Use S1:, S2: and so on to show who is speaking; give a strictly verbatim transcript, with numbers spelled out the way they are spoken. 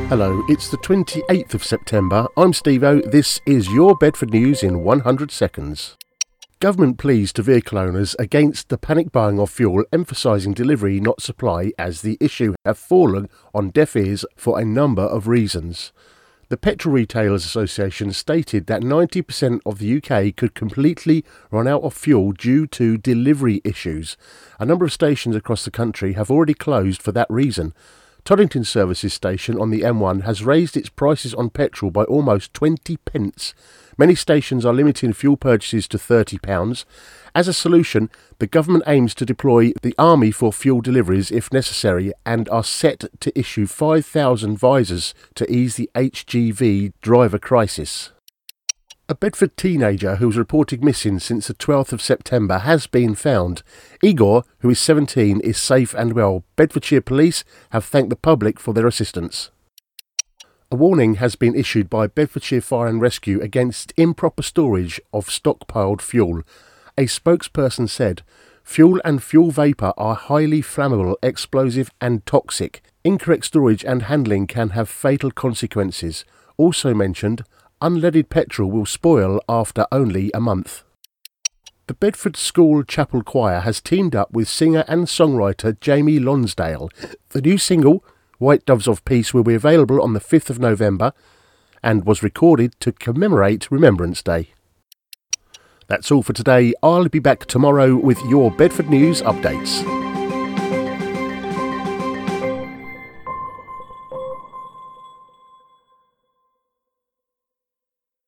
S1: Hello, it's the twenty-eighth of September. I'm Steve-O. This is your Bedford News in one hundred seconds. Government pleas to vehicle owners against the panic buying of fuel, emphasising delivery not supply as the issue, have fallen on deaf ears for a number of reasons. The Petrol Retailers Association stated that ninety percent of the U K could completely run out of fuel due to delivery issues. A number of stations across the country have already closed for that reason. Toddington Services station on the M one has raised its prices on petrol by almost twenty pence. Many stations are limiting fuel purchases to thirty pounds. As a solution, the government aims to deploy the army for fuel deliveries if necessary and are set to issue five thousand visors to ease the H G V driver crisis. A Bedford teenager who was reported missing since the twelfth of September has been found. Igor, who is seventeen, is safe and well. Bedfordshire Police have thanked the public for their assistance. A warning has been issued by Bedfordshire Fire and Rescue against improper storage of stockpiled fuel. A spokesperson said, "Fuel and fuel vapour are highly flammable, explosive and toxic. Incorrect storage and handling can have fatal consequences." Also mentioned, unleaded petrol will spoil after only a month. The Bedford School Chapel Choir has teamed up with singer and songwriter Jamie Lonsdale. The new single, White Doves of Peace, will be available on the fifth of November and was recorded to commemorate Remembrance Day. That's all for today. I'll be back tomorrow with your Bedford News updates.